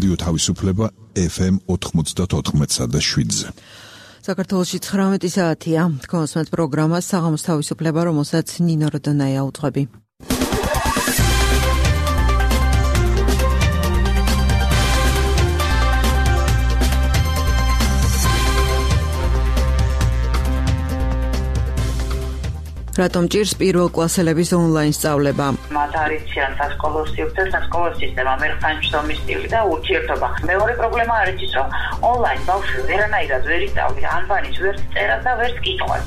რადიო თავისუფლება FM 94.7-ზე. საქართველოში 19 საათია. კონსმეთ პროგრამა საღამოს თავისუფლება, რომელსაც ნინო როდონაია უძღვები. რატომ ჭირს პირველ კლასელების ონლაინ სწავლება? მათ არიციან სასკოლო სივრცე და სასკოლო სისტემა, მერხანჩომის სტილი და ურთიერთობა. მეორე პრობლემა არის ის, რომ ონლაინ ბავშვი ვერანაირად ვერ ისწავლებს, ანბანის ვერ წერას და ვერ კითხვას.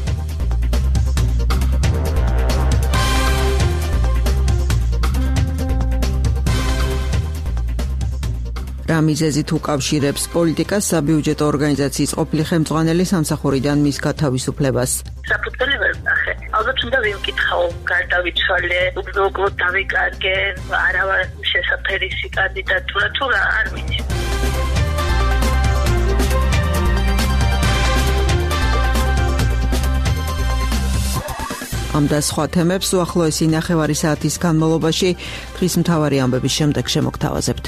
რა მიზეზით უკავშირებს პოლიტიკას საბიუჯეტო ორგანიზაციის ყოფილი ხელმძღვანელი სამსახურიდან მის გათავისუფლებას? საფუძველი ვერ ნახე. ალბათ უნდა ვიმკითხო, გარდავიცვალე, უბრალოდ დავიკარგე, არა ვარ შესაფერისი კანდიდატურა თუ რა, არ ვიცი. ამ და სხვა თემებს უახლოესი ნახევარი საათის განმავლობაში დღის მთავარი ამბების შემდეგ შემოგთავაზებთ.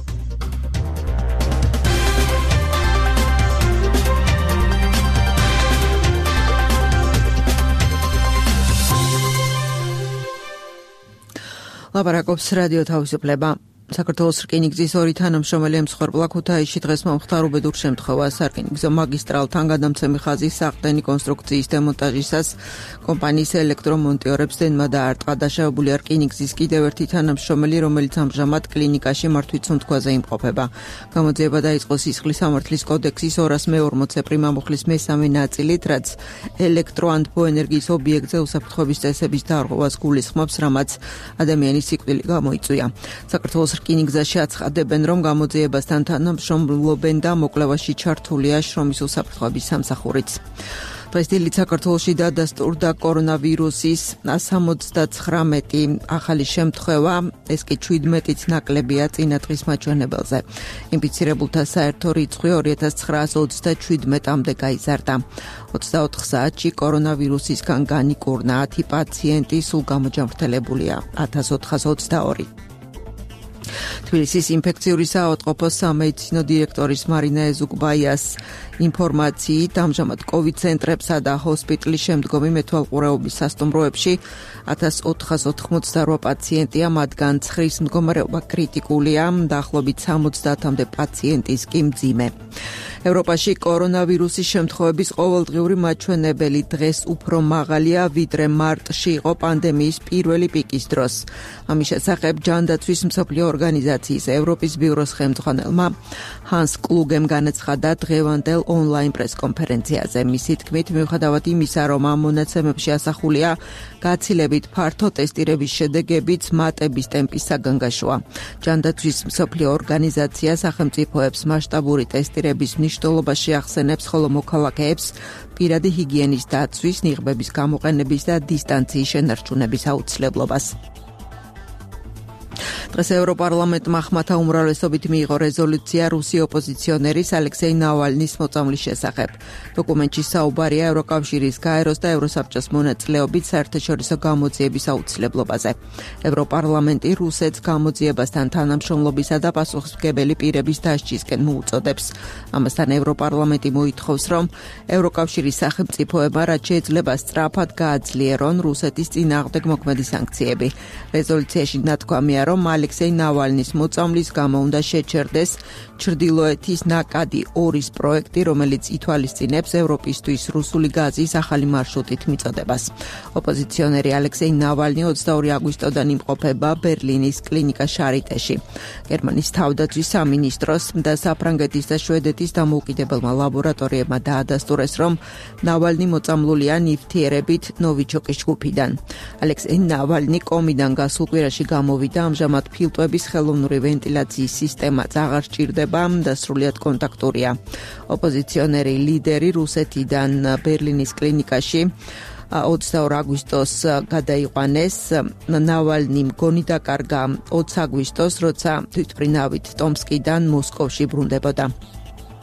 ლაპარაკობს რადიო თავისუფლება. საქართველოს რკინიგზის ორი თანამშრომელი ემსხვერპლა ქუთაისში დღეს მომხდარ უბედურ შემთხვევას. სარკინიგზო მაგისტრალთან გადამცემი ხაზის საყრდენი კონსტრუქციის დემონტაჟისას კომპანიის ელექტრომონტიორებს დენმა დაარტყა. დაშავებულია რკინიგზის კიდევ ერთი თანამშრომელი, რომელიც ამჟამად კლინიკაში მართვით სუნთქვაზე იმყოფება. გამოძიება დაიწყო სისხლის სამართლის კოდექსის 240 პრიმამუხლის მესამე ნაწილით, რაც ელექტროანდბო ენერგიის ობიექტზე უსაფრთხოების წესების დარღვევას გულისხმობს, რამაც ადამიანის სიკვდილი გამოიწვია. საქართველოს რკინიგზაში აცხადებენ, რომ გამოძიებასთან თანამშრომლობენ და მოკვლევაში ჩართულია შრომის უსაფრთხოების სამსახურიც. დღეს დილით საქართველოში დადასტურდა კორონავირუსის 179 ახალი შემთხვევა, ეს კი 17-ით ნაკლებია წინა დღის მაჩვენებელზე. ინფიცირებულთა საერთო რიცხვი 2927-მდე გაიზარდა. 24 საათში კორონავირუსისგან განიკურნა 10 პაციენტი, სულ გამოჯამრთელებულია 1422. თბილისის ინფექციური საავადმყოფოს სამედიცინო დირექტორის მარინა ეზუკბაიას ინფორმაციით, ამჟამად COVID ცენტრებსა და ჰოსპიტალის შემდგომი მეთვალყურეობის სასტუმროებში 1488 პაციენტია, მათგან 9-ის მდგომარეობა კრიტიკულია, დაახლოებით 70-მდე პაციენტის კი მძიმე. ევროპაში კორონავირუსის შემთხვევების ყოველდღიური მაჩვენებელი დღეს უფრო მაღალია, ვიდრე მარტში იყო პანდემიის პირველი პიკის დროს. ამის შესახებ ჯანდაცვის მსოფლიო ორგანიზაციის ევროპის ბიუროს ხელმძღვანელმა ჰანს კლუგემ განაცხადა დღევანდელ ონლაინ პრესკონფერენციაზე. მისი თქმით, მიუხედავად იმისა, რომ ამ მონაცემებში ასახულია გაცილებით ფართო ტესტირების შედეგებიც მატების ტემპის საგანგაშოა. ჯანდაცვის მსოფლიო ორგანიზაცია სახელმწიფოებს მასშტაბური ტესტირების მნიშვნელობაში ახსენებს, ხოლო მოქალაქეებს პირადი ჰიგიენის დაცვის, ნიღბების გამოყენების და დისტანციის შენარჩუნების აუცილებლობას. დღეს ევროპარლამენტმა ხმათა უმრავლესობით მიიღო რეზოლუცია რუსი ოპოზიციონერის ალექსეი ნავალნის მოწამვლის შესახებ. დოკუმენტში საუბარია ევროკავშირის, გაეროს და ევროსაბჭოს მონაწილეობით საერთაშორისო გამოძიების აუცილებლობაზე. ევროპარლამენტი რუსეთს გამოძიებასთან თანამშრომლობისა და პასუხისმგებელი პირების დასჯისკენ მოუწოდებს. ამასთან ევროპარლამენტი მოითხოვს, რომ ევროკავშირის სახელმწიფოებმა რაც შეიძლება სწრაფად გააძლიერონ რუსეთის წინააღმდეგ მოქმედი სანქციები. რეზოლუციაში ნათქვამია, რომ ალექსეი ნავალნის მოწამვლის გამო უნდა შეჩერდეს ჩრდილოეთის ნაკადი 2-ის პროექტი, რომელიც ითვალისწინებს ევროპისთვის რუსული გაზის ახალი მარშრუტით მიწოდებას. ოპოზიციონერი ალექსეი ნავალნი 22 აგვისტოდან იმყოფება ბერლინის კლინიკა შარიტეში. გერმანიის თავდაცვის სამინისტროს და საფრანგეთის და შვედეთის დამოუკიდებელმა ლაბორატორიებმა დაადასტურეს, რომ ნავალნი მოწამლულია ნივთიერებით ნოვიჩოკის ჯგუფიდან. ალექსეი ნავალნი კომიდან გასულ კვირაში გამოვიდა, ამჟამად ფილტვების ხელოვნური ვენტილაციის სისტემაც აღარ სჭირდება და სრულიად კონტაქტურია. ოპოზიციონერი ლიდერი რუსეთიდან ბერლინის კლინიკაში 22 აგვისტოს გადაიყვანეს. ნავალნი მგონი დაკარგა 20 აგვისტოს, როცა თვითმფრინავით ტომსკიდან მოსკოვში ბრუნდებოდა.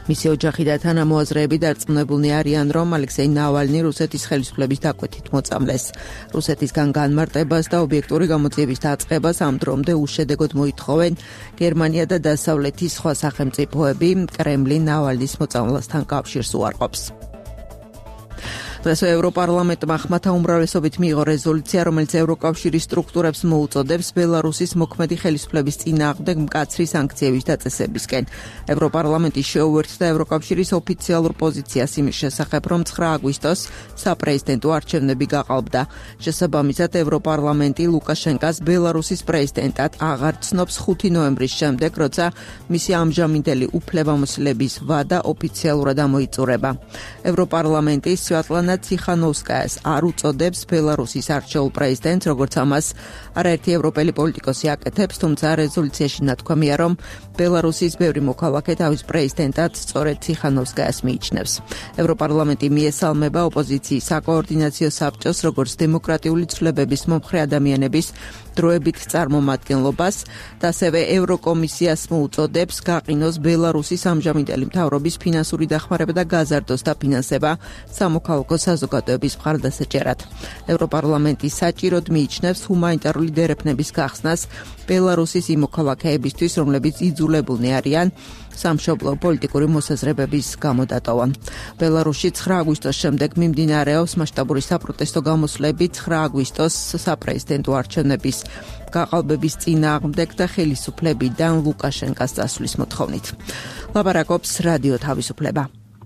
მისი ოჯახი და თანამოაზრეები დარწმუნებულნი არიან, რომ ალექსეი ნავალნი რუსეთის ხელისუფლების დაკვეთით მოწამლეს. რუსეთისგან განმარტებას და ობიექტური გამოძიების დაწყებას ამ დრომდე უშედეგოდ მოითხოვენ გერმანია და დასავლეთის სხვა სახელმწიფოები. კრემლი ნავალნის მოწამვლასთან კავშირს უარყოფს. დღეს ევროპარლამენტმა ხმათა უმრავლესობით მიიღო რეზოლუცია, რომელიც ევროკავშირის სტრუქტურებს მოუწოდებს ბელარუსის მოქმედი ხელისუფლების წინააღმდეგ მკაცრი სანქციების დაწესებისკენ. ევროპარლამენტი შეუერთდა ევროკავშირის ოფიციალურ პოზიციას იმის შესახებ, რომ 9 აგვისტოს საპრეზიდენტო არჩევნები გაყალბდა. შესაბამისად, ევროპარლამენტი ლუკაშენკას ბელარუსის პრეზიდენტად აღარ ცნობს 5 ნოემბრის შემდეგ, როცა მისი ამჟამინდელი უფლებამოსილების ვადა ოფიციალურად ამოიწურება. ევროპარლამენტი სვიატლანა ციხანოვსკაიას არ უწოდებს ბელარუსის არჩეულ პრეზიდენტს, როგორც ამას არაერთი ევროპელი პოლიტიკოსი აკეთებს, თუმცა რეზოლუციაში ნათქვამია, რომ ბელარუსის ბევრი მოქალაქე თავის პრეზიდენტად სწორედ ციხანოვსკაიას მიიჩნევს. ევროპარლამენტი მიესალმება ოპოზიციის საკოორდინაციო საბჭოს, როგორც დემოკრატიული ცვლილებების მომხრე ადამიანების დროებით წარმომადგენლობას და ასევე ევროკომისიას მოუწოდებს გაყინოს ბელარუსის ამჟამინდელი მთავრობის ფინანსური დახმარება და გაზარდოს დაფინანსება სამოქალაქო საზოგადოების მხარდასაჭერად. ევროპარლამენტი საჭიროდ მიიჩნევს ჰუმანიტარული დერეფნების გახსნას ბელარუსის იმ მოქალაქეებისთვის, რომლებიც იძულებულნი არიან სამშობლო პოლიტიკური მოსაზრებების გამოდატოვონ. ბელარუსში 9 აგვისტოს შემდეგ მიმდინარეობს მასშტაბური საპროტესტო გამოსვლები 9 აგვისტოს საპრეზიდენტო არჩევნების გაყალბების წინააღმდეგ და ხელისუფლებიდან ლუკაშენკას წასვლის მოთხოვნით. ლაპარაკობს რადიო თავისუფლება.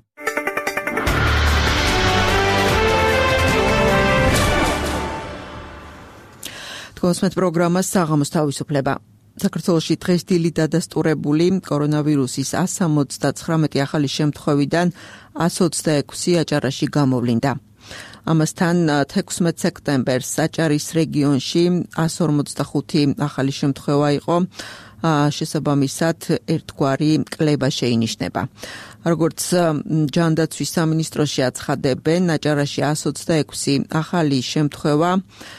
კონსმეთ პროგრამას საღამოს თავისუფლება. საქართველოში დღეს დილით დადასტურებული კორონავირუსის 179 ახალი შემთხვევიდან 126 აჭარაში გამოვლინდა. ამასთან 16 სექტემბერს აჭარის რეგიონში 145 ახალი შემთხვევა იყო. შესაბამისად ერთგვარი კლება შეინიშნება. როგორც ჯანდაცვის სამინისტროში აცხადებენ, აჭარაში 126 ახალი შემთხვევა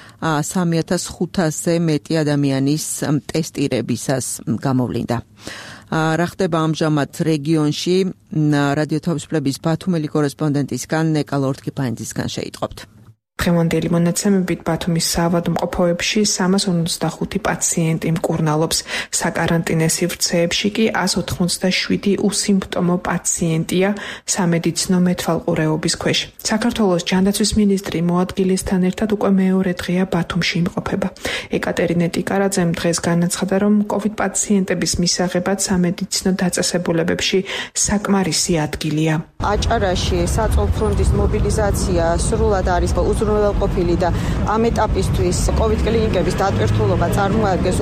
3500-ზე მეტი ადამიანის ტესტირებისას გამოვლინდა. რა ხდება ამჟამად რეგიონში? რადიო თავისუფლების ბათუმელი კორესპონდენტისგან ნეკა ლორთქიფანიძისგან შეიტყობთ. დღევანდელი მონაცემებით ბათუმის საავადმყოფოებში 355 პაციენტი მკურნალობს. საკარანტინე სივრცეებში კი 187 უსიმპტომო პაციენტია სამედიცინო მეთვალყურეობის ქვეშ. საქართველოს ჯანდაცვის მინისტრი მოადგილესთან ერთად უკვე მეორე დღეა ბათუმში იმყოფება. ეკატერინე ტიკარაძემ დღეს განაცხადა, რომ COVID პაციენტების მისაღებად სამედიცინო დაწესებულებებში საკმარისი ადგილია. აჭარაში საწოლფრონტის მობილიზაცია სრულად არის უზრუნველყოფილი და ამ ეტაპისთვის COVID კლინიკების დატვირთულობა წარმოადგენს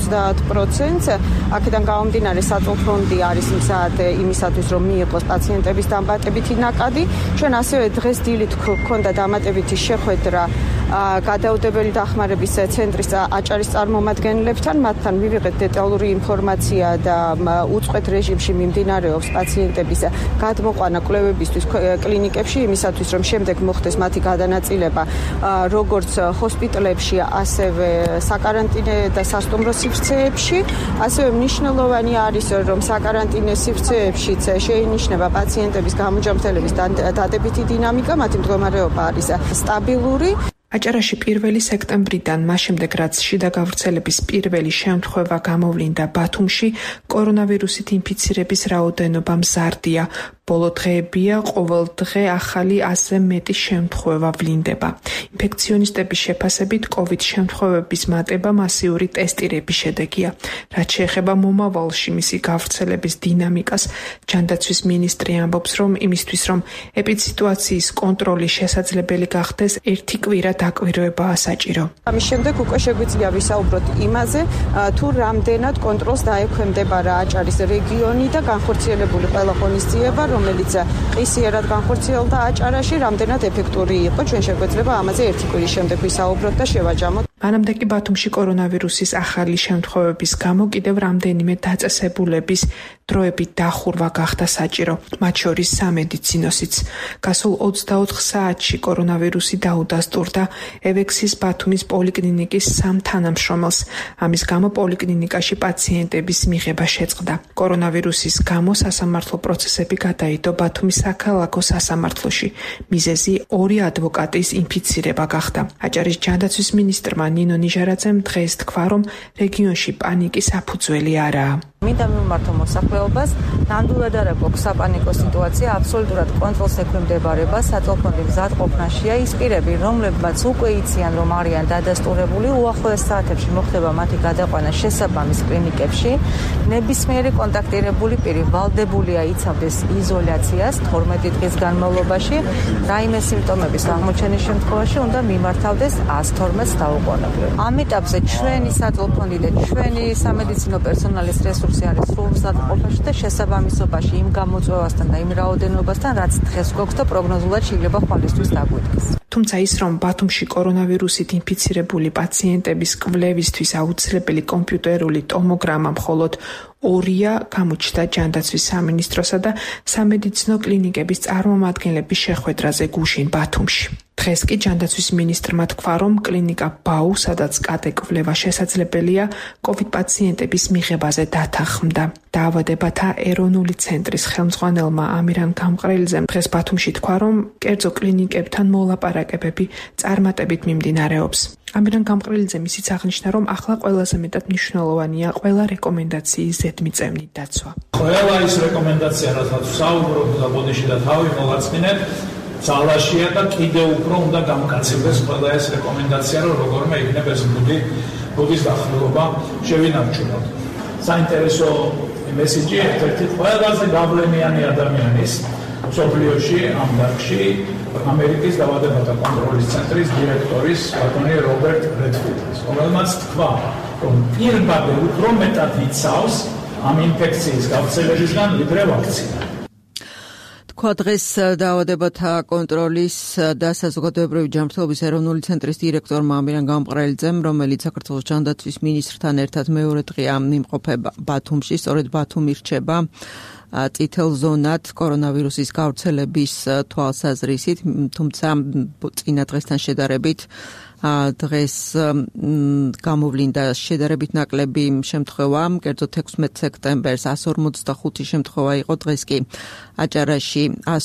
50%. აქედან გამომდინარე საწოლფრონტი არის მზად იმისათვის, რომ მიიღოს პაციენტების დამატებითი ნაკადი. ჩვენ ასევე დღეს დილით გვქონდა დამატებითი შეხვედრა გადაუდებელი დახმარების ცენტრის აჭარის წარმომადგენლებთან. მათთან მივიღეთ დეტალური ინფორმაცია და უწყვეტ რეჟიმში მიმდინარეობს პაციენტების გადმოყვანა კვლევებისთვის კლინიკებში, იმისათვის, რომ შემდეგ მოხდეს მათი გადანაწილება როგორც ჰოსპიტალებში, ასევე საკარანტინე და სასტუმრო სივრცეებში. ასევე მნიშვნელოვანი არის, რომ საკარანტინე სივრცეებშიც შეინიშნება პაციენტების გამოჯანმრთელების დადებითი დინამიკა, მათი მდგომარეობა არის სტაბილური. აჭარაში 1 სექტემბრიდან, მას შემდეგ რაც შიდა გავრცელების პირველი შემთხვევა გამოვლინდა ბათუმში, კორონავირუსით ინფიცირების რაოდენობა მზარდია. ბოლო დღეებია ყოველ დღე ახალი 100-ზე მეტი შემთხვევა ვლინდება. ინფექციონისტების შეფასებით COVID შემთხვევების მატება მასიური ტესტირების შედეგია. რაც შეეხება მომავალში მისი გავრცელების დინამიკას, ჯანდაცვის მინისტრი ამბობს, რომ იმისთვის, რომ ეპიდსიტუაციის კონტროლი შესაძლებელი გახდეს, 1 კვირა დაკვირვებაა საჭირო. ამის შემდეგ უკვე შეგვიძლია ვისაუბროთ იმაზე, თუ რამდენად კონტროლს დაექვემდებარა რა აჭარის რეგიონი და განხორციელებული ყველა ღონისძიება, რომელიც ყისიერად განხორციელდა აჭარაში, რამდენად ეფექტური იყო. ჩვენ შეგვეძლება ამაზე 1 კვირის შემდეგ ვისაუბროთ და შევაჯამოთ. მანამდე კი ბათუმში კორონავირუსის ახალი შემთხვევების გამო კიდევ რამდენიმე დაწესებულების დროებით დახურვა გახდა საჭირო, მათ შორის სამედიცინოსიც. გასულ 24 საათში კორონავირუსი დაუდასტურდა ევექსის ბათუმის პოლიკლინიკის 3 თანამშრომელს. ამის გამო პოლიკლინიკაში პაციენტების მიღება შეწყდა. კორონავირუსის გამო სასამართლო პროცესები გადაიდო ბათუმის საქალაქო სასამართლოში. მიზეზი 2 ადვოკატის ინფიცირება გახდა. აჭარის ჯანდაცვის მინისტრმა ნინო ნიჟარაძემ დღეს თქვა, რომ რეგიონში პანიკის საფუძველი არაა. მინდა მიმართო მოსახლეობას, ნამდვილად არ აქვს საპანიკო სიტუაცია, აბსოლუტურად კონტროლს ექვემდებარება, საწოლფონდი მზადყოფნაშია. ის პირები, რომლებმაც უკვე იციან, რომ არიან დადასტურებული, უახლოეს საათებში მოხდება მათი გადაყვანა შესაბამის კლინიკებში. ნებისმიერი კონტაქტირებული პირი ვალდებულია იცავდეს izolācijas 12 დღის განმავლობაში. რაიმე სიმპტომების აღმოჩენის შემთხვევაში უნდა მიმართავდეს 112-ს დაუყოვნებლივ. ამ ეტაპზე ჩვენი საწოლფონდი და ჩვენი სამედიცინო პერსონალის რესურსი არის სრულ მზადყოფაში და შესაბამისობაში იმ გამოწვევასთან და იმ რაოდენობასთან, რაც დღეს გვაქვს და პროგნოზულად შეიძლება ხვალისთვის დაგვიდგეს. თუმცა ის, რომ ბათუმში კორონავირუსით ინფიცირებული პაციენტების კვლევისთვის აუცილებელი კომპიუტერული ტომოგრამა მხოლოდ 2-ია, გამოჩნდა ჯანდაცვის სამინისტროსა და სამედიცინო კლინიკების წარმომადგენლების შეხვედრაზე გუშინ ბათუმში. დღეს კი ჯანდაცვის მინისტრმა თქვა, რომ კლინიკა ბაუ, სადაც კატე კვლევა შესაძლებელია, COVID პაციენტების მიღებაზე დათანხმდა. დაავადებათა ეროვნული ცენტრის ხელმძღვანელმა ამირან გამყრელიძემ დღეს ბათუმში თქვა, რომ კერძო კლინიკებთან მოლაპარაკებები წარმატებით მიმდინარეობს. ამირან გამყრელიძემ ისიც აღნიშნა, რომ ახლა ყველაზე მეტად მნიშვნელოვანია ყველა რეკომენდაციის ზედმიწევნით დაცვა. ყველა ის რეკომენდაცია, რასაც საუბრობ და ბოდიში და თავი მოვაწყინებ, ძალაშია და კიდევ უფრო უნდა გამკაცებდეს ყველა ეს რეკომენდაცია, რომ როგორმე იქნება ეს ბუდის დახმარება შევინარჩუნოთ. საინტერესო მესიჯი ერთ-ერთი ყველაზე გავლენიანი ადამიანის მსოფლიოში ამ დარგში ამერიკის დაავადებათა კონტროლის ცენტრის დირექტორის ბატონი რობერტ რედფილდის, რომელმაც თქვა, რომ პირბადე უფრო მეტად იცავს ამ ინფექციის გავრცელებისგან, ვიდრე ვაქცინა. თქვა დღეს დაავადებათა კონტროლის და საზოგადოებრივი ჯანმრთელობის ეროვნული ცენტრის დირექტორმა ამირან გამყრელიძემ, რომელიც საქართველოს ჯანდაცვის მინისტრთან ერთად მეორე დღეა იმყოფება ბათუმში, სწორედ ბათუმი რჩება წითელ ზონად კორონავირუსის გავრცელების თვალსაზრისით, თუმცა წინა დღესთან შედარებით დღეს გამოვლინდა შედარებით ნაკლები შემთხვევა, კერძოდ 16 სექტემბერს 145 შემთხვევა იყო, დღეს კი აჭარაში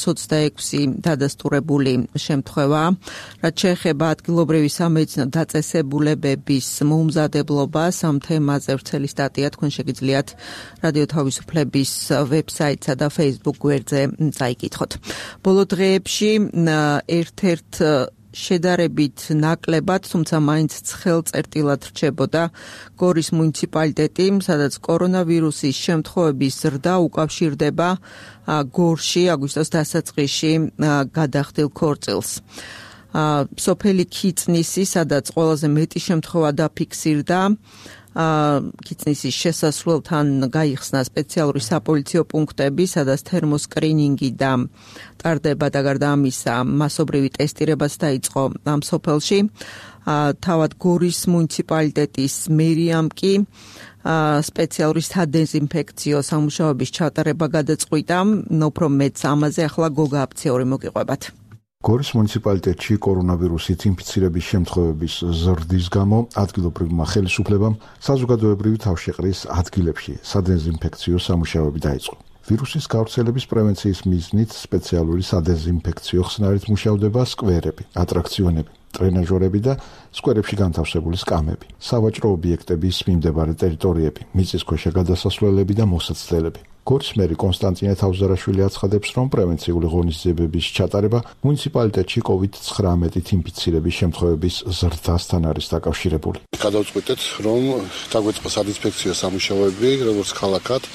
126 დადასტურებული შემთხვევა. რაც შეეხება ადგილობრივი სამედიცინო დაწესებულებების მოუმზადებლობას, ამ თემაზე ვრცელი სტატია თქვენ შეგიძლიათ რადიო თავისუფლების ვებსაიტსა და Facebook გვერდზე წაიკითხოთ. ბოლო დღეებში ერთ-ერთ შედარებით ნაკლებად, თუმცა მაინც ცხელწერტილად რჩებოდა გორის მუნიციპალიტეტი, სადაც კორონავირუსის შემთხვევების ზრდა უკავშირდება გორში აგვისტოს დასაწყისში გადახდილ ქორწილს. სოფელი ქიწნისი, სადაც ყველაზე მეტი შემთხვევა დაფიქსირდა, ქიწნისის შესასვლელთან გაიხსნა სპეციალური საპოლიციო პუნქტები, სადაც თერმოსკრინინგი და ტარდება და გარდა ამისა მასობრივი ტესტირებაც დაიწყო ამ სოფელში. თავად გორის მუნიციპალიტეტის მერიამ კი სპეციალური სადეზინფექციო სამუშაოების ჩატარება გადაწყვიტა, უფრო მეც ამაზე ახლა გოგა აფციური მოგიყვებათ. გორის მუნიციპალიტეტში კორონავირუსით ინფიცირების შემთხვევების ზრდის გამო ადგილობრივმა ხელისუფლებამ საზოგადოებრივი თავშეყრის ადგილებში სადეზინფექციო სამუშაოები დაიწყო. ვირუსის გავრცელების პრევენციის მიზნით სპეციალური სადეზინფექციო ხსნარით მუშავდება სკვერები, ატრაქციონები, ტრენაჟორები და სკვერებში განთავსებული სკამები, სავაჭრო ობიექტების მიმდებარე ტერიტორიები, მიწისქვეშა გადასასვლელები და მოსაცდელები. გორის მერი კონსტანტინე თავზარაშვილი აცხადებს, რომ პრევენციული ღონისძიებების ჩატარება მუნიციპალიტეტში COVID-19 ინფიცირების შემთხვევების ზრდასთან არის დაკავშირებული. გადავწყვიტეთ, რომ დაგვეწყო სადინფექციო სამუშაოები, როგორც ქალაქად,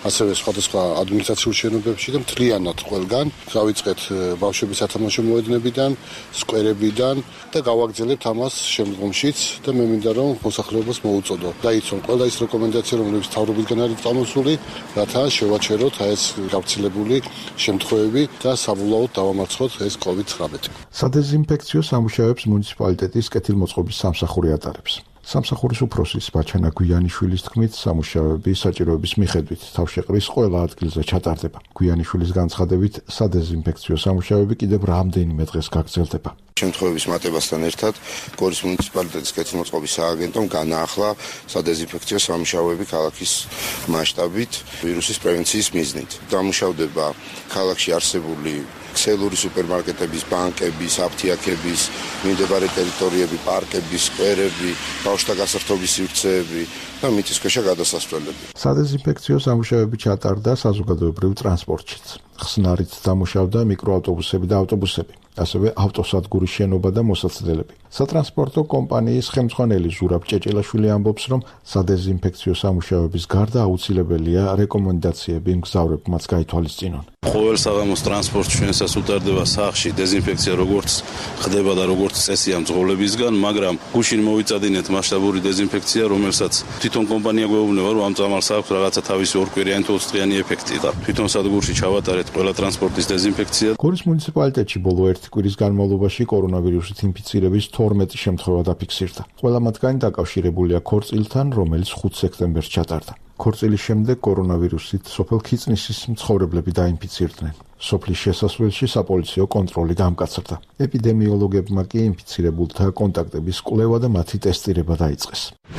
ასევე სხვადასხვა ადმინისტრაციულ შენობებში და მთლიანად ყველგან. გავიწყეთ ბავშვების სათამაშო მოედნებიდან, სკვერებიდან და გავაგრძელებთ ამას შემდგომშიც და მე მინდა რომ მოსახლეობას მოუწოდო. დაიცვან ყველა ის რეკომენდაცია, რომლებიც მთავრობისგან არის წამოსული, რათა შევაჩეროთ ეს გავრცელებული შემთხვევები და საბოლოოდ დავამარცხოთ ეს COVID-19. სადეზინფექციო სამუშაოებს მუნიციპალიტეტის კეთილმოწყობის სამსახური ატარებს. სამსახურის უფროსის ბაჩანა გვიანიშვილის თქმით, სამუშაოები საჭიროების მიხედვით თავშეყრის ყველა ადგილზე ჩატარდება. გვიანიშვილის განცხადებით, სადეზინფექციო სამუშაოები კიდევ რამდენიმე დღეს გაგრძელდება. შემთხვევების მატებასთან ერთად გორის მუნიციპალიტეტის კეთილმოწყობის სააგენტომ განაახლა სადეზინფექციო სამუშაოები ქალაქის მასშტაბით ვირუსის პრევენციის მიზნით. დამუშავდება ქალაქში არსებული ქსელური სუპერმარკეტების, ბანკების, აფთიაქების, მიმდებარე ტერიტორიები, პარკების, სკვერები, ბავშვთა გასართობის სივრცეები და მიწისქვეშა გადასასვლელები. სადეზინფექციო სამუშაოები ჩატარდა საზოგადოებრივ ტრანსპორტშიც. ხსნარით დამუშავდა მიკროავტობუსები და ავტობუსები, ასევე ავტოსადგურის შენობა და მოსაცდელები. სატრანსპორტო კომპანიის ხელმძღვანელი ზურაბ ჭეჭელაშვილი ამბობს, რომ სადეზინფექციო სამუშაოების გარდა აუცილებელია რეკომენდაციები მგზავრებმაც გაითვალისწინონ. ყოველ საღამოს ტრანსპორტში ჩვენსაც უტარდება სახლში დეზინფექცია როგორც ხდება და როგორც წესია მძღოლებისგან, მაგრამ გუშინ მოვიწადინეთ მასშტაბური დეზინფექცია, რომელსაც თვითონ კომპანია გვეუბნება, რომ ამ წამალს აქვს რაღაცა თავისი ორკვირიანი თუ 20 დღიანი ეფექტი და თვითონ სადგურში ჩავატარეთ ყველა ტრანსპორტის დეზინფექცია. გორის მუნიციპალიტეტში ბოლო 1 კვირის განმავლობაში კორონავირუსით ინფიცირების 12 შემთხვევა დაფიქსირდა. ყველა მათგანი დაკავშირებულია ქორწილთან, რომელიც 5 სექტემბერს ჩატარდა. ქორწილის შემდეგ კორონავირუსით სოფელ ქიწნისის მცხოვრებლები დაინფიცირდნენ. სოფლის შესასვლელში საპოლიციო კონტროლი გამკაცრდა. ეპიდემიოლოგებმა კი ინფიცირებულთა კონტაქტების კვლევა და მათი ტესტირება დაიწყეს.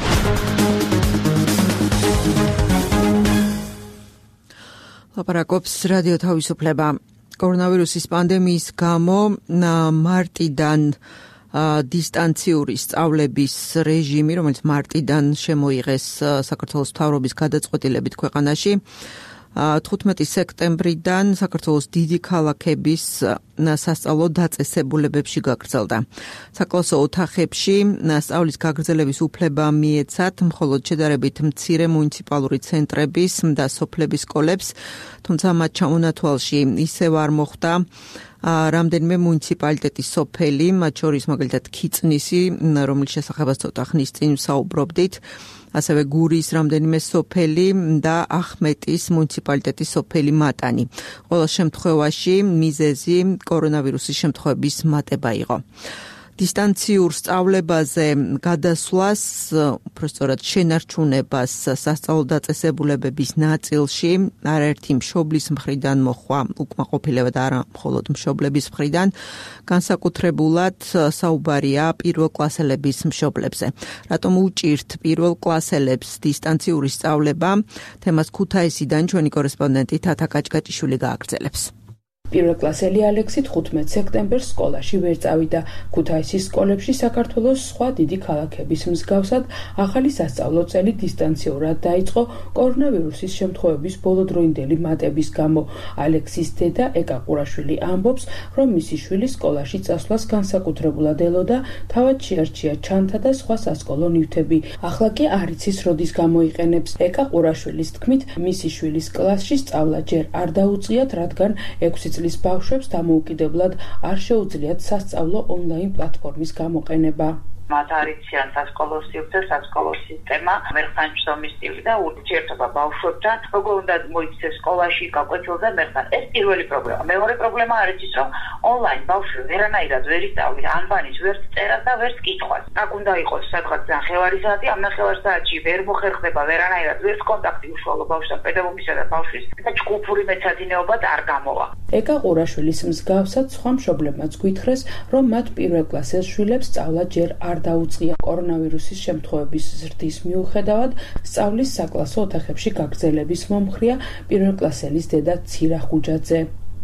ლაპარაკობს რადიო თავისუფლება. კორონავირუსის პანდემიის გამო მარტიდან დისტანციური სწავლების რეჟიმი, რომელიც მარტიდან შემოიღეს საქართველოს მთავრობის გადაწყვეტილებით ქვეყანაში, 15 სექტემბრიდან საქართველოს დიდი ქალაქების სასწავლო დაწესებულებებში გაგრძელდა. საკლასო ოთახებში სწავლის გაგრძელების უფლება მიეცათ მხოლოდ შედარებით მცირე მუნიციპალური ცენტრების და სოფლების სკოლებს, თუმცა მათ ჩამონათვალში ისევ არ მოხდა რამდენიმე მუნიციპალიტეტის სოფელი, მათ შორის მაგალითად ქიწნისი, რომლის შესახებაც ცოტა ხნის წინ ვსაუბრობდით, ასევე გურის რამდენიმე სოფელი და ახმეტის მუნიციპალიტეტის სოფელი მატანი. ყოველ შემთხვევაში მიზეზი კორონავირუსის შემთხვევების მატება იყო. დისტანციურ სწავლებაზე გადასვლას, უბრალოდ შენარჩუნებას სასწავლო დაწესებულებების ნაწილში არაერთი მშობლის მხრიდან მოხვა უკმაყოფილება და არა მხოლოდ მშობლების მხრიდან, განსაკუთრებულად საუბარია პირველკლასელების მშობლებზე. რატომ უჭირთ პირველკლასელებს დისტანციური სწავლება? თემას ქუთაისიდან ჩვენი კორესპონდენტი თათა კაჭკაჭიშვილი გააგრძელებს. პირველკლასელი ალექსი 15 სექტემბერს სკოლაში ვერ წავიდა. ქუთაისის სკოლებში საქართველოს სხვა დიდი ქალაქების მსგავსად ახალი სასწავლო წელი დისტანციურად დაიწყო კორონავირუსის შემთხვევების ბოლოდროინდელი მატების გამო. ალექსის დედა ეკა ყურაშვილი ამბობს, რომ მისი შვილი სკოლაში წასვლას განსაკუთრებულად ელოდა, თავად შეარჩია ჩანთა და სხვა სასკოლო ნივთები. ახლა კი არ იცის როდის გამოიყენებს. ეკა ყურაშვილის თქმით, მისი შვილის კლასში სწავლა ჯერ არ დაუწყიათ, რადგან 6 წლის ბავშვებს დამოუკიდებლად არ შეუძლიათ სასწავლო ონლაინ პლატფორმის გამოყენება. მათ არიციან სასკოლო სივრცე, სასკოლო სისტემა, მერხანჩომის სტილი და ურთიერთობა ბავშვებთან, როგორ უნდა მოიქცეს სკოლაში, გაკვეთილზე მერხან. ეს პირველი პრობლემა. მეორე პრობლემა არის ის, რომ ონლაინ ბავშვი ვერანაირად ვერ ისწავლის, ანბანის ვერც წერას და ვერც კითხვას. აქ უნდა იყოს სადღაც ნახევარი საათი, ამ ნახევარ საათში ვერ მოხერხდება ვერანაირად ვერც კონტაქტი უშუალო ბავშვთან, პედაგოგისა და ბავშვის და ჯგუფური მეცადინეობა არ გამოვა. ეკა ყურაშვილის მსგავსად სხვა მშობლებმაც გვითხრეს, რომ მათ პირველკლასელ შვილებს სწავლა ჯერ არ დაუწყია. კორონავირუსის შემთხვევების ზრდის მიუხედავად, სწავლის საკლასო ოთახებში გაგრძელების მომხრეა პირველკლასელის დედა ცირა ხუჯაძე.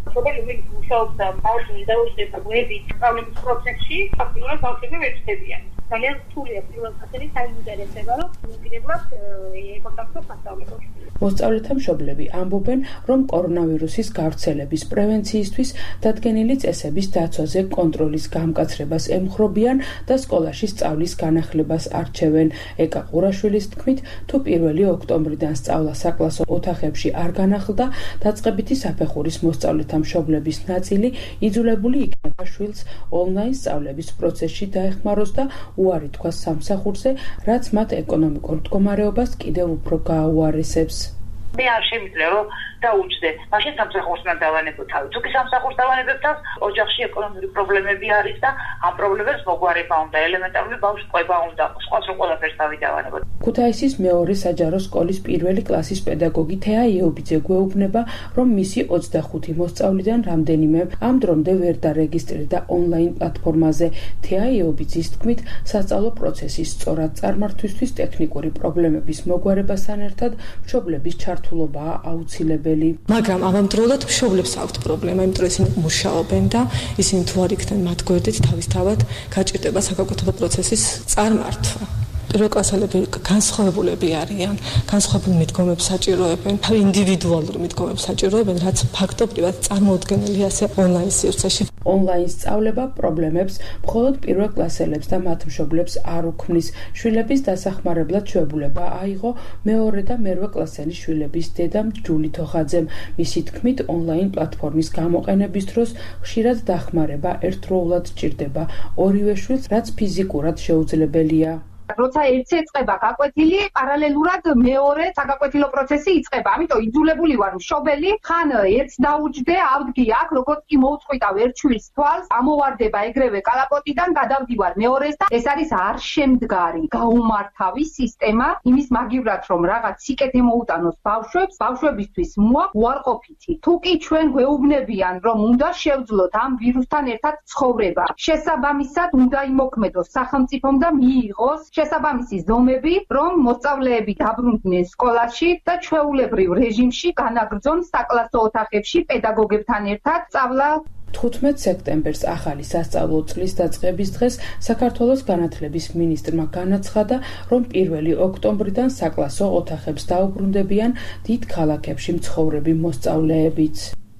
სოფელი ვინც მუშაობდა ბავშვი დაუშვება გვერდით სწავლების პროცესში, ფაქტობრივად ბავშვები ვერ ჩდებიან. ძალიან რთულია პირველ ფაზაში საინტერესება, რომ მიგრებლად ეკონტაქტოს მასწავლებლებს. მოსწავლეთა მშობლები ამბობენ, რომ კორონავირუსის გავრცელების პრევენციისთვის დადგენილი წესების დაცვაზე კონტროლის გამკაცრებას ემხრობიან და სკოლაში სწავლის განახლებას არჩევენ. ეკა ყურაშვილის თქმით, თუ 1 ოქტომბრიდან სწავლა საკლასო ოთახებში არ განახლდა, დაწყებითი საფეხურის მოსწავლეთა მშობლების ნაწილი იძულებული იქნება შვილს ონლაინ სწავლების პროცესში დაეხმაროს და უარი თქვას სამსახურზე, რაც მათ ეკონომიკურ მდგომარეობას კიდევ უფრო გააუარესებს. მე არ შემიძლია რომ დაუჯდე, მაშინ სამსახურს უნდა დავანებო თავი. თუ კი სამსახურს დავანებებ თავს, ოჯახში ეკონომიკური პრობლემები არის და ამ პრობლემებს მოგვარება უნდა, ელემენტარული ბავშვს ყვება უნდა, სხვას რო ყველაფერს თავი დავანებო. ქუთაისის მეორე საჯარო სკოლის 1 კლასის პედაგოგი თეა იობიძე გვეუბნება, რომ მისი 25 მოსწავლიდან რამდენიმე ამ დრომდე ვერ დარეგისტრირდა ონლაინ პლატფორმაზე. თეა იობიძის თქმით, სასწავლო პროცესის სწორად წარმართვისთვის ტექნიკური პრობლემების მოგვარებასთან ერთად მშობლების ჩართულობაა აუცილებელი. მაგრამ ამავდროულად მშობლებს აქვთ პრობლემა, იმიტომ რომ ისინი მუშაობენ და ისინი თუ არ იქნენ მათ გვერდით, თავისთავად გაჭირდება საგაკეთებო პროცესის წარმართვა. პირველკლასელები განსხვავებულები არიან, განსხვავებულ მიდგომებს საჭიროებენ, ინდივიდუალურ მიდგომებს საჭიროებენ, რაც ფაქტობრივად წარმოუდგენელია ასე ონლაინ სივრცეში. ონლაინ სწავლება პრობლემებს მხოლოდ პირველკლასელებს და მათ მშობლებს არ უქმნის. შვილების დასახმარებლად შეუძლება აიღო მეორე და მერვე კლასელი შვილების დედამ ჯული თოხაძემ. მისი თქმით, ონლაინ პლატფორმის გამოყენების დროს ხშირად დახმარება ერთდროულად სჭირდება ორივე შვილს, რაც ფიზიკურად შეუძლებელია. როცა ერთს ეწყება გაკვეთილი, პარალელურად მეორე საგაკვეთილო პროცესი იწყება. ამიტომ იძულებული ვარ მშობელი, ხან ერთს დაუჯდე, ავდგი აქ, როგორც კი მოუწყვიტავ ერთ შვილს თვალს, ამოვარდება ეგრევე კალაპოტიდან, გადავდივარ მეორეს და ეს არის არ შემდგარი, გაუმართავი სისტემა, იმის მაგივრად რომ რაღაც სიკეთე მოუტანოს ბავშვებს, ბავშვებისთვის მოაქვს უარყოფითი. თუ კი ჩვენ გვეუბნებიან, რომ უნდა შევძლოთ ამ ვირუსთან ერთად ცხოვრება, შესაბამისად უნდა იმოქმედოს სახელმწიფომ და მიიღოს შესაბამისი ზომები, რომ მოსწავლეები დაბრუნდნენ სკოლაში და ჩვეულებრივ რეჟიმში განაგრძონ საკლასო ოთახებში პედაგოგებთან ერთად სწავლა. 15 სექტემბერს ახალი სასწავლო წლის დაწყების დღეს საქართველოს განათლების მინისტრმა განაცხადა, რომ 1 ოქტომბრიდან საკლასო ოთახებს დაუბრუნდებიან დიდ ქალაქებში მცხოვრები მოსწავლეებიც.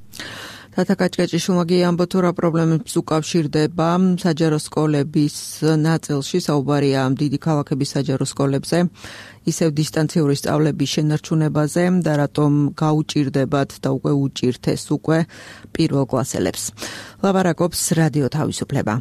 თათა კაჭკაჭიშვილმა ამბობს, თუ რა პრობლემებს უკავშირდება საჯარო სკოლების ნაწილში, საუბარია ამ დიდი ქალაქების საჯარო სკოლებზე, ისევ დისტანციური სწავლების შენარჩუნებაზე და რატომ გაუჭირდებათ და უკვე უჭირთეს უკვე პირველკლასელებს. ლაბარაკობს რადიო თავისუფლება.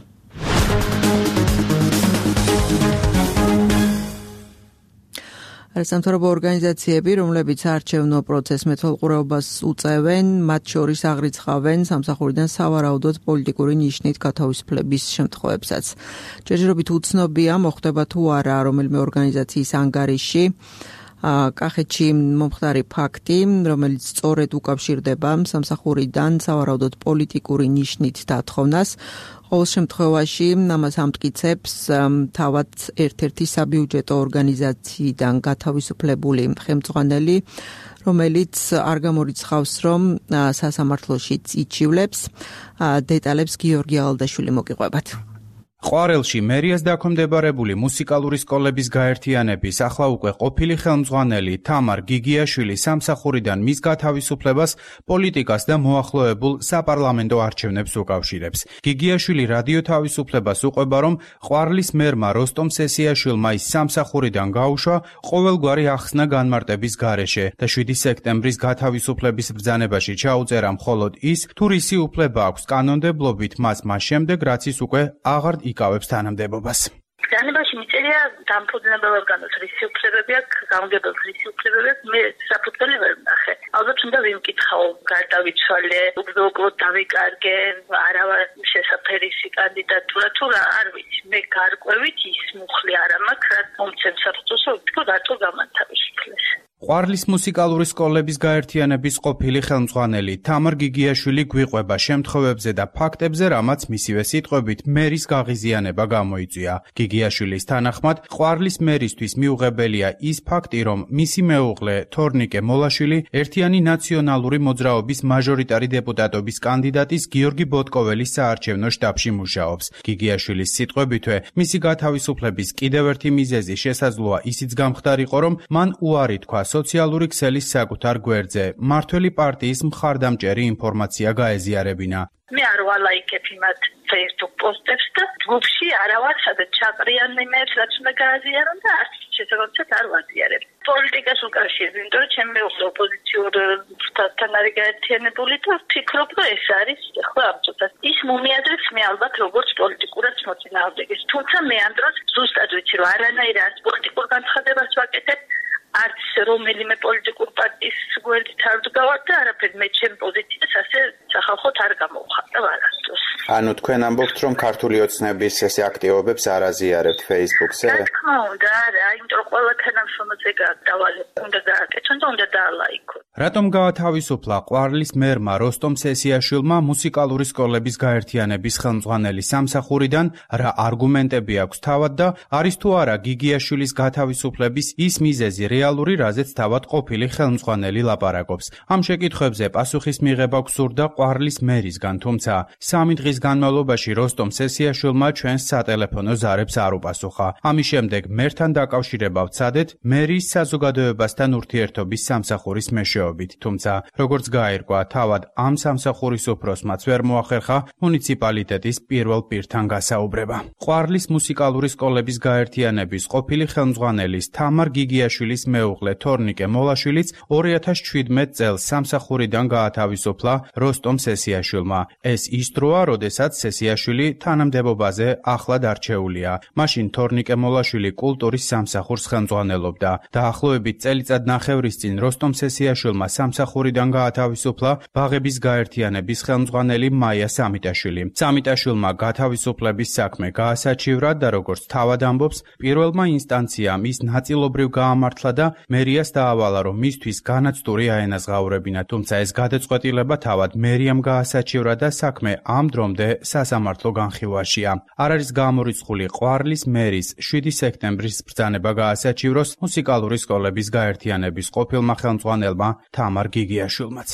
სამთავრობო ორგანიზაციები, რომლებიც არჩევნო პროცესს მეთვალყურეობას უწევენ, მათ შორის აღრიცხავენ სამსახურიდან სავარაუდოდ პოლიტიკური ნიშნით გათავისუფლების შემთხვევებსაც. ჯერჯერობით უცნობია, მოხდება თუ არა რომელიმე ორგანიზაციის ანგარიში კახეთში მომხდარი ფაქტი, რომელიც სწორედ უკავშირდება სამსახურიდან სავარაუდოდ პოლიტიკური ნიშნით დათხოვნას. ყოველ შემთხვევაში ამას ამტკიცებს თავად ერთ-ერთი საბიუჯეტო ორგანიზაციიდან გათავისუფლებული ხელმძღვანელი, რომელიც არ გამორიცხავს, რომ სასამართლოშიც იჩივლებს. დეტალებს გიორგი ალდაშვილი მოგიყვებათ. ყვარელში მერიას დაქვემდებარებული მუსიკალური სკოლების გაერთიანების ახლა უკვე ყოფილი ხელმძღვანელი თამარ გიგიაშვილი სამსახურიდან მის გათავისუფლებას პოლიტიკას და მოახლოებულ საპარლამენტო არჩევნებს უკავშირებს. გიგიაშვილი რადიო თავისუფლებას უყვება, რომ ყვარლის მერმა როსტომ სესიაშვილმა ის სამსახურიდან გაუშვა ყოველგვარი ახსნა განმარტების გარეშე და 7 სექტემბრის გათავისუფლების ბრძანებაში ჩაუწერა მხოლოდ ის, თუ რისი უფლება აქვს კანონმდებლობით მას შემდეგ, რაც ის უკვე აღარ იკავებს თანამდებობას. ბრძანებაში მიწერია დამფუძნებელად რისი უფლებები აქვს, გამგებელს რისი უფლებები აქვს, მე საფუძველი ვერ ვნახე. ალბათ უნდა ვიმკითხავ, გარდავიცვალე, უბრალოდ დავიკარგე, არა შესაფერისი კანდიდატურა თუ რა, არ ვიცი. მე გარკვევით ის მუხლი არ მაქვს, რაც მომცემ საფუძველს, რომ რატო გამანთავისუფლეს. ყვარლის მუსიკალური სკოლების გაერთიანების ყოფილი ხელმძღვანელი თამარ გიგიაშვილი გვიყვება შემთხვევებზე და ფაქტებზე, რამაც მისივე სიტყვებით მერის გაღიზიანება გამოიწვია. გიგიაშვილის თანახმად, ყვარლის მერისთვის მიუღებელია ის ფაქტი, რომ მისი მეუღლე თორნიკე მოლაშვილი ერთიანი ნაციონალური მოძრაობის მაჟორიტარი დეპუტატობის კანდიდატის გიორგი ბოტკოველის საარჩევნო შტაბში მუშაობს. გიგიაშვილის სიტყვებითვე, მისი გათავისუფლების კიდევ ერთი მიზეზი შესაძლოა ისიც გამხდარიყო, რომ მან უარი თქვა სოციალური ქსელის საკუთარ გვერდზე, მართველი პარტიის მხარდამჭერი ინფორმაცია გაეზიარებინა. მე არ ვალაიკებ იმათ Facebook პოსტებს და ჯგუფში არა ვარ, სადაც ჩაყრიან იმებს, რაც უნდა გააზიარონ და არც შესაბამისად არ ვაზიარებ. პოლიტიკას უკავშირდება, იმიტომ რომ ჩემი მეუღლე ოპოზიციურ ფრთასთან არის გაერთიანებული და ვფიქრობ, რომ ეს არის ახლა ამ წუთას. ის მომიადრებს მე ალბათ როგორც პოლიტიკურად მოწინააღმდეგეს, თუმცა მე ამ დროს ზუსტად ვიცი, რომ არანაირად პოლიტიკურ განცხადებას ვაკეთებ. არც რომელიმე პოლიტიკურ პარტიის გვერდით არ ვდგავარ და არაფერ მე ჩემ პოზიციას ასე სახალხოდ არ გამოვხატავ არასდროს. ანუ თქვენ ამბობთ, რომ ქართული ოცნების ესე აქტივობებს არ აზიარებთ Facebook-ზე? რა თქმა უნდა, არა, იმიტომ რომ ყველა თანამშრომელზე გადავალებ, უნდა გააკეთონ და უნდა დაალაიქონ. რატომ გაათავისუფლა ყვარლის მერმა როსტომ სესიაშვილმა მუსიკალური სკოლების გაერთიანების ხელმძღვანელი სამსახურიდან, რა არგუმენტები აქვს თავად და არის თუ არა გიგიაშვილის გათავისუფლების ის მიზეზი რეალური, რაზეც თავად ყოფილი ხელმძღვანელი ლაპარაკობს. ამ შეკითხვებზე პასუხის მიღება გსურდა ყვარლის მერისგან, თუმცა 3 დღის განმავლობაში როსტომ სესიაშვილმა ჩვენს სატელეფონო ზარებს არ უპასუხა. ამის შემდეგ მერთან დაკავშირება ვცადეთ მერის საზოგადოებასთან ურთიერთობის სამსახურის მეშვეობით, თუმცა როგორც გაირკვა, თავად ამ სამსახურის უფროსმაც ვერ მოახერხა მუნიციპალიტეტის პირველ პირთან გასაუბრება. ყვარლის მუსიკალური სკოლების გაერთიანების ყოფილი ხელმძღვანელის თამარ გიგიაშვილის მეუღლე თორნიკე მოლაშვილიც 2017 წელს სამსახურიდან გაათავისუფლა როსტომ სესიაშვილმა. ეს ის დროა, როდესაც სესიაშვილი თანამდებობაზე ახლად არჩეულია. მაშინ თორნიკე მოლაშვილი კულტურის სამსახურს ხელმძღვანელობდა. დაახლოებით წელიწადნახევრის წინ როსტომ სესიაშვილმა სამსახურიდან გაათავისუფლა ბაღების გაერთიანების ხელმძღვანელი მაია სამიტაშვილი. სამიტაშვილმა გათავისუფლების საქმე გაასაჩივრა და როგორც თავად ამბობს, პირველმა ინსტანციამ ის ნაწილობრივ გაამართლა და მერიას დაავალა, რომ მისთვის განაცდური აენაზღაურებინა, თუმცა ეს გადაწყვეტილება თავად მერიამ გაასაჩივრა და საქმე ამ დრომდე სასამართლო განხილვაშია. არ არის გამორიცხული ყვარლის მერის 7 სექტემბრის ბრძანება გაასაჩივროს მუსიკალური სკოლების გაერთიანების ყოფილმა ხელმძღვანელმა თამარ გიგიაშვილმაც.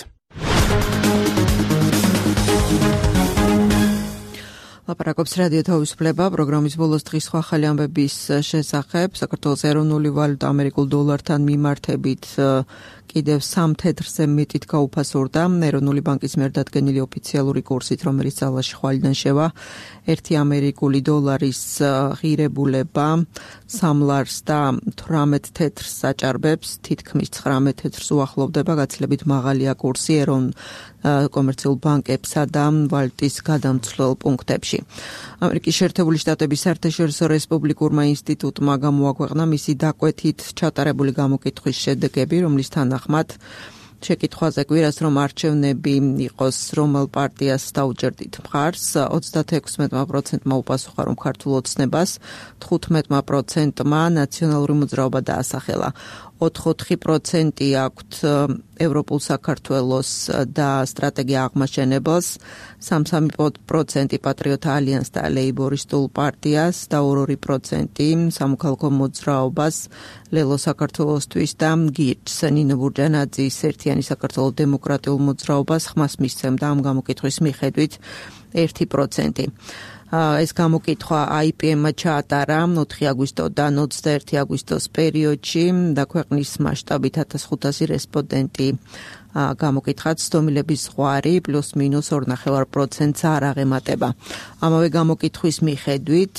ლაპარაკობს რადიო თავისუფლება პროგრამის ბოლოს დღის სხვა ახალი ამბების შესახებ. საქართველოს ეროვნული ვალუტა ამერიკულ დოლართან მიმართებით კიდევ 3 თეთრზე მეტით გაუფასურდა. ეროვნული ბანკის მიერ დადგენილი ოფიციალური კურსით, რომელიც ძალაში ხვალიდან შევა, 1 ამერიკული დოლარის ღირებულება 3 ლარს და 18 თეთრს აჭარბებს, თითქმის 19 თეთრს უახლოვდება. გაცილებით მაღალია კურსი კომერციულ ბანკებსა და ვალუტის გადამცვლელ პუნქტებში. ამერიკის შეერთებული შტატების საერთაშორისო რესპუბლიკურმა ინსტიტუტმა გამოაქვეყნა მისი დაკვეთით ჩატარებული გამოკითხვის შედეგები, რომლის თანახმად შეკითხვაზე კვირას რომ არჩევნები იყოს რომელ პარტიას დაუჯერდით მხარს, 36%-მა უპასუხა რომ ქართულ ოცნებას, 15%-მა ნაციონალური მოძრაობა დაასახელა. 4% აქვთ ევროპულ საქართველოს და სტრატეგია აღმაშენებელს, 3% პატრიოტ ალიანსს და ლეიბორისტულ პარტიას და 2% სამოქალაქო მოძრაობას, ლელო საქართველოსთვის და გიჩს ნინო ბურჯანაძის ერთიანი საქართველოს დემოკრატიულ მოძრაობას ხმას მისცემდა ამ გამოკითხვის მიხედვით 1%. ეს გამოკითხვა IPM-მა ჩაატარა 4 აგვისტოდან 21 აგვისტოს პერიოდში და ქვეყნის მასშტაბით 1500 რესპონდენტი გამოკითხած სტომილების ზღვარი პლუს-მინუს 2.5%-ს არ აღემატება. ამავე გამოკითხვის მიხედვით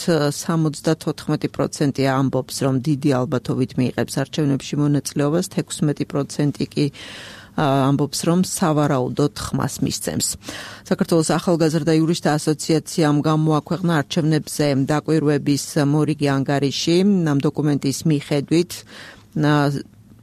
74% ამბობს, რომ დიდი ალბათობით მიიღებს არჩევნებში მონაწილეობას, 16% კი ამბობს, რომ სავარაუდოდ ხმას მისცემს. საქართველოს ახალგაზრდა იურისტთა ასოციაციამ გამოაქვეყნა არჩევნებზე დაკვირვების მორიგი ანგარიში. ამ დოკუმენტის მიხედვით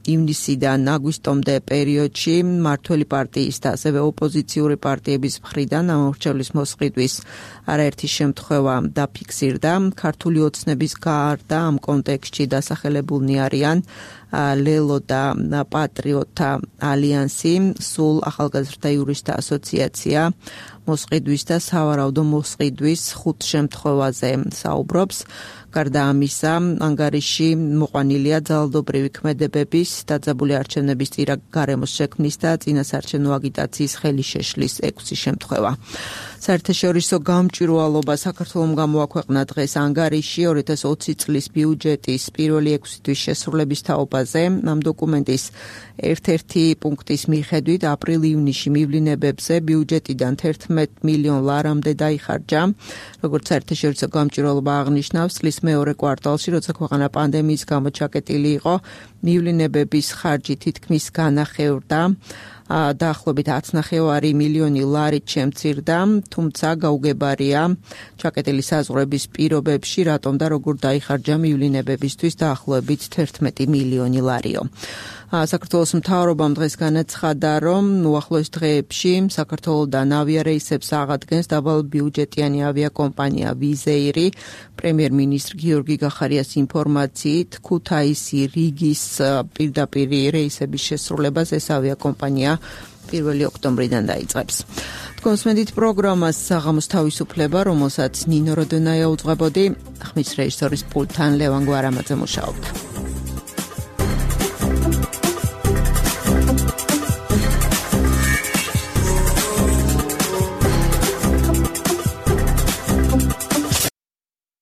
ივნისიდან აგვისტომდე პერიოდში მმართველი პარტიის და ასევე ოპოზიციური პარტიების მხრიდან ამორჩევლის მოსყიდვის არაერთი შემთხვევა დაფიქსირდა. ქართული ოცნების გარდა ამ კონტექსტში დასახელებულნი არიან ლელო და პატრიოტთა ალიანსი, სულ ახალგაზრდა იურისტთა ასოციაცია მოსყიდვის და სავარაუდო მოსყიდვის 5 შემთხვევაზე საუბრობს. გარდა ამისა, ანგარიში მოყვანილია ძალადობრივი ქმედებების, დაძაბული არჩევნების წინა გარემოს შექმნის და წინასაარჩევნო აგიტაციის ხელი შეშლის 6 შემთხვევა. საერთაშორისო გამჭვირვალობა საქართველომ გამოაქვეყნა დღეს ანგარიში 2020 წლის ბიუჯეტის პირველი 6 თვის შესრულების თაობაზე. ამ დოკუმენტის ერთ-ერთი პუნქტის მიხედვით აპრილ-ივნისში მივლინებებზე ბიუჯეტიდან 11 მილიონ ლარამდე დაიხარჯა. როგორც საერთაშორისო გამჭვირვალობა აღნიშნავს, წლის მეორე კვარტალში, როცა ქვეყანა პანდემიის გამო ჩაკეტილი იყო, მივლინებების ხარჯი თითქმის განახევრდა. დაახლოებით 10.5 მილიონი ლარით შემცირდა, თუმცა გაუგებარია ჩაკეტილი საზღვრების პირობებში, რატომ და როგორ დაიხარჯა მივლინებებისთვის დაახლოებით 11 მილიონი ლარიო. საქართველოს მთავრობამ დღეს განაცხადა, რომ უახლოეს დღეებში საქართველოდან ავიარეისებს აღადგენს დაბალბიუჯეტიანი ავიაკომპანია ვიზეირი. პრემიერ-მინისტრ გიორგი გახარიას ინფორმაციით, ქუთაისი, რიგის პირდაპირ რეისების შესრულებას ეს ავიაკომპანია 1 ოქტომბრიდან დაიწყებს. თქვენს მედით პროგრამას საღამოს თავისუფლება, რომელსაც ნინო როდონაია უძღვებოდი, ხმის რეჟისორის პულტთან ლევან გვარამაძე მუშაობდა.